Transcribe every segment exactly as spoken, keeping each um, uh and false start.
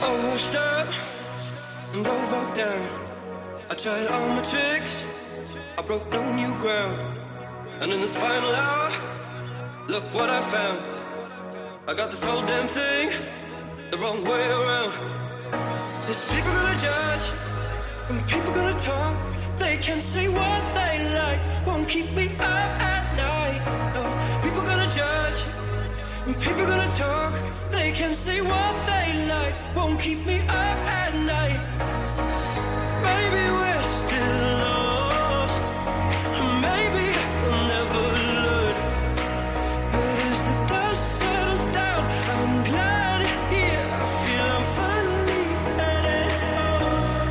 washed up and go back down. I tried all my tricks, I broke no new ground. And in this final hour, look what I found. I got this whole damn thing the wrong way around. There's people gonna judge, and people gonna talk. They can say what they like, won't keep me up at night. No, people gonna judge, and people gonna talk. They can say what they like, won't keep me up at night. Maybe we're still lost, maybe we'll never learn. But as the dust settles down, I'm glad here. I feel I'm finally headed home.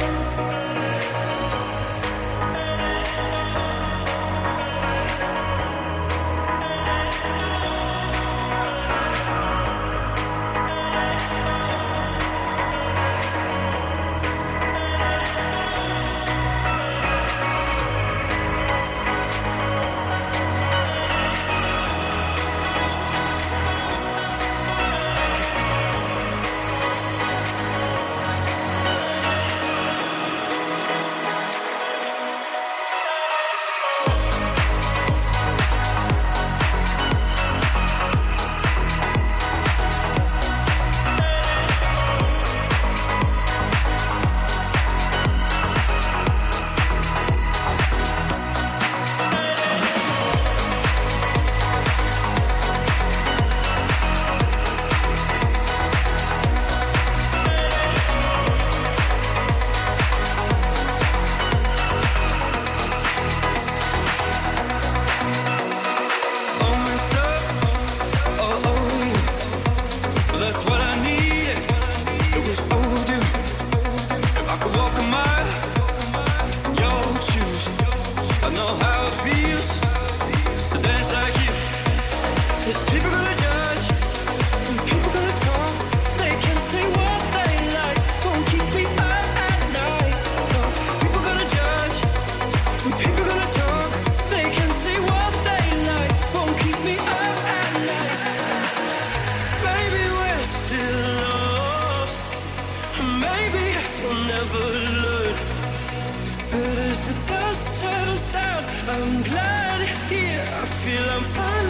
I'm glad here, I feel I'm fine.